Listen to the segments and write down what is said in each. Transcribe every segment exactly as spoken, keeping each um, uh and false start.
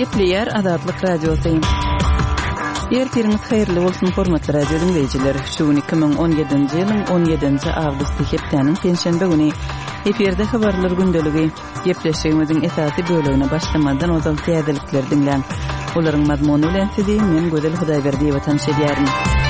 Gepleyer Azatlyk Radiosu. Ertiriniz hayırlı olsun hormatly radio dinleyijiler. Şu gün iki bin on yedinji ýylyň on ýedinji awgust hepdeniň penşenbe güni eferde habarlar gündöligi gepleşigimiziň esasy bölügine başlamadan ozal täzelikler dinlen. Olaryň mazmuny bilen sizi men Gözel Hudaýberdiýewa tanış edýärim.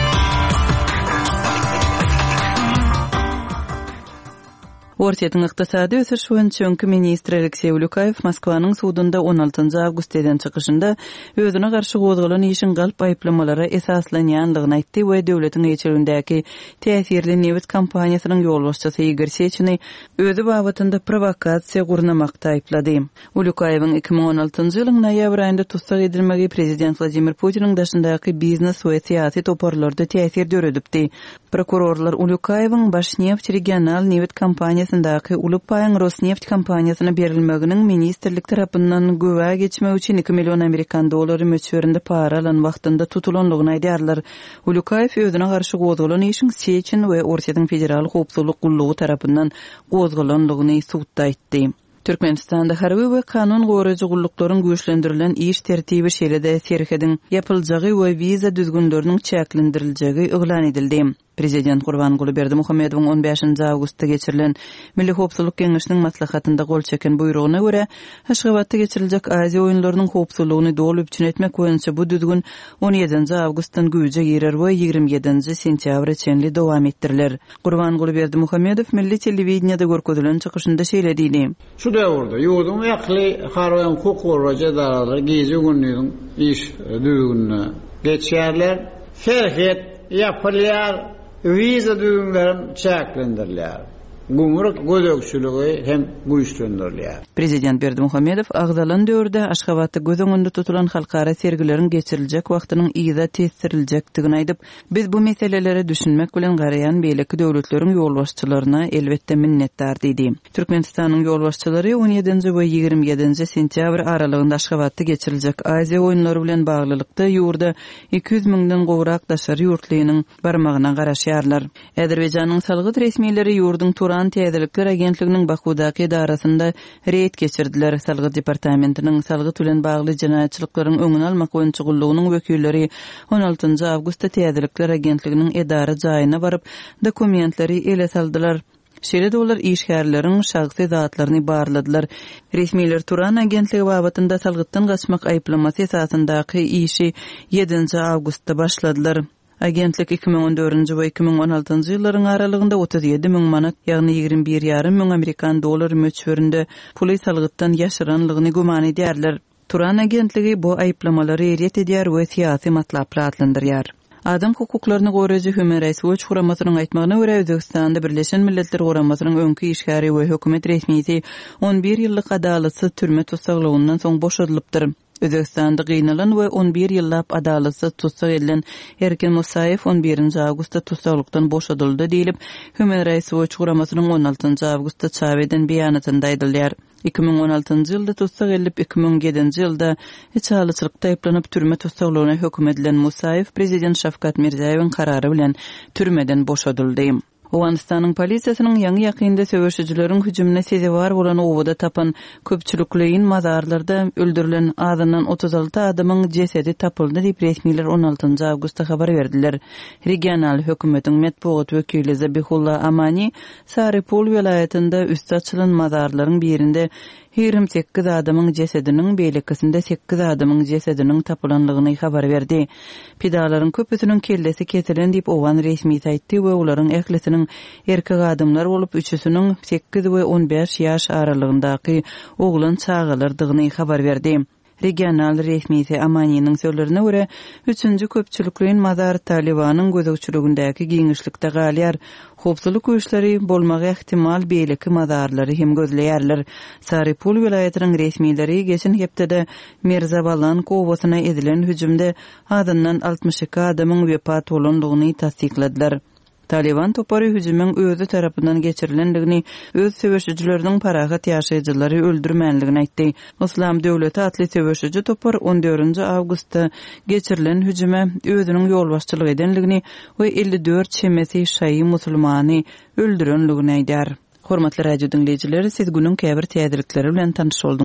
Ortiýetiň ykdysady ösüş boýunça ministr Aleksey Ulyukayew Moskwanyň sudunda on altynjy awgustdan çykyşynda özüne garşy gozgulan işin galp aýplamalaryna esaslanýanlygyny aýtdy we döwletiň ýetirindäki täsirli newit kampaniýasynyň ýolbaşçysy Igor Sechen'i özü babatynda provokasiýa gurnamakda aýplady. Ulyukayewiň iki bin on altynjy ýylyň noýabr aýynda tutsak edilmegi prezident Vladimir Putiniň daşyndaky biznes we syýasy toparlarda täsir döredipdi. Prokurorlar Ulyukayewiň Başneft regional newit kampaniýasy Daky ulyp paýyň Rosneft kompaniýasyna berilmeginiň ministrlik tarapyndan göwä geçmek üçin iki million Amerikan dollary möçberinde para alan wagtynda tutulanlygyny aýdýarlar. Ulyukayew özüne garşy gozgulan işin Sechin we Ortiýetiň federal howpsuzlyk gullugy tarapyndan gozgulanlygyny suwtda aýtdy. Türkmenistanda harby we kanun goraýjy gullyklaryň güýçlendirilen iş tertibi şeýlede serhedin ýapylajagy we viza düzgünleriniň çäklendirilejegi eglan edildi. Prezident Gurbanguly Berdimuhammedowyň on beşinji awgustda geçirilen Milli Howpsuzlyk Keňeşiniň maslahatynda gol çeken buyrugyna görä, Haşgabatda geçiriljek Aziýa oýunlarynyň howpsuzlygyny dolup üçinetmek boýunça bu düzgün on ýedinji awgustdan güýje girer we ýigirmi ýedinji sentýabr çenli dowam etdiriler. Gurbanguly Berdimuhammedow milli telewizionyada görkezülen çykyşynda şeýlediydi. Şu döwürde ýurdun ýakly harwaň hukuk rajadarlar gezi günüň iş düzgününe geçýärler, serhet ýapylýar, viza düzgünlerim çäklendirilýär. Gumruk gödökçüligi hem güýçlendirilýär. Prezident Berdimuhammedow agzalan döwürde Aşgabatda göz öňünde tutulan halkara sergileriň geçiriljek wagtynyň ýyda tesiriljekdigini aýdyp, biz bu meselelere düşünmek bilen garaýan beýleki döwletleriň ýolbaşçylaryna elbetde minnetdar diýdi. Türkmenistanyň ýolbaşçylary on ýedinji we ýigirmi ýedinji sentýabr aralygynda Aşgabatda geçiriljek Aziýa oýunlary bilen baglylykda ýurda iki yüz miňden gowrak daşary ýurtlygynyň barmagyna garaşýarlar. Azerbaýjanyň salgyt resmiýetleri ýurdun Turan Täzelikler Agentliginiň Bakudaky edarasynda reýt geçirdiler. Salgyt departamentiniň salgyt bilen bagly jinaýatçylyklaryň öňüni almak boýunça gullugynyň wekilleri on altynjy awgustda Täzelikler Agentliginiň edara jaýyna baryp dokumentleri ele saldylar. Şeýle olar işgärleriň şahsy zatlaryny barladylar. Resmiýetler Turan agentligi babatynda salgytdan gaçmak aýplamasy esasyndaky işi ýedinji awgustda başladylar. Agentlik iki bin on dördünji we iki bin on altynjy ýyllaryň aralygynda otuz ýedi miň manat, ýagny ýigirmi bir ýarym miň Amerikan dollary möçberinde puly salgytdan ýaşyranlygyny gumany edýärler. Turan agentligi bu aýplamalary ret edýär we syýasy matlaplar adlandyrýar. Adam hukuklaryny goraýjy Human Rights Watch guramasynyň aýtmagyna görä Özbekistanda Birleşen Milletler Guramasynyň öňkü işgäri we hökümet resmiýeti on bir ýyllyk adalatsy türme tutsaklygynyň soň boşadylypdyr. Özbekistanda gynnalan we on bir ýyllap adalatsy tutsak edilen Erkin Musayev on birinji awgustda tutsaklykdan boşadyldy diýilip Human Rights Watch guramasynyň on altynjy awgustda çap eden beýanatynda aýdylýar. iki bin on altynjy ýylda tutsak edilip iki bin ýedinji ýylda içalyçylykda aýplanyp türme tutsaklygyna hökm edilen Musayev prezident Şavkat Mirziýewiň karary bilen türmeden boşadyldy. Owganistanyň polisiýasynyň ýangy ýakynda söwüşçüleriň hüjümine sezewar bolan owada tapan köpçülikleýin mazarlarda öldürilen adamdan otuz alty adamyň jesedi tapyldy diýip resmiýetler on altynjy awgustda habar berdiler. Regional hökümetiň medpuat wekili Zabihullah Amani Saripol welaýatynda üstü açylan mazarlaryň birinde ýigirmi sekiz adamyň jesediniň beýlekisinde sekiz adamyň jesediniň tapylanlygyny habar berdi. Pidalaryň köpüsiniň kellesi kesilen diýip owan resmiýet aýtdy we olaryň ählisiniň erkek adamlar bolup üçüsiniň sekiz we on beş ýaş aralygyndaky oglan çağalardygyny habar berdi. Regional resmiýeti Amaniýanyň sözlerine görä, üçüncü köpçüliklerin mazar Talibanyň gözükçülügindäki giňişlikde galýar. Howpsuzlyk güýçleri bolmagy ihtimal beýleki mazarlary hem gözleýärler. Saripol welaýatynyň resmiýetleri geçen hepdede Mirzabalan kowasyna edilen hüjümde adamdan altmış iki adamyň wepat bolanlygyny tasdikladylar. Taliban topary hüjümüň özü tarapyndan geçirilendigini, öz söwüşçüleriniň parahat ýaşaýjylary öldürmänligini aýtdy. Islam döwleti atly söwüşçü topar on dördünji awgustda geçirilen hüjüme özüniň ýolbaşçylyk edenligini we elli dört çemesi şaýy musulmany öldürenligini aýdýar. Hormatly radio dinleyijileri, siz günüň käbir täzelikleri bilen tanış boldunuz.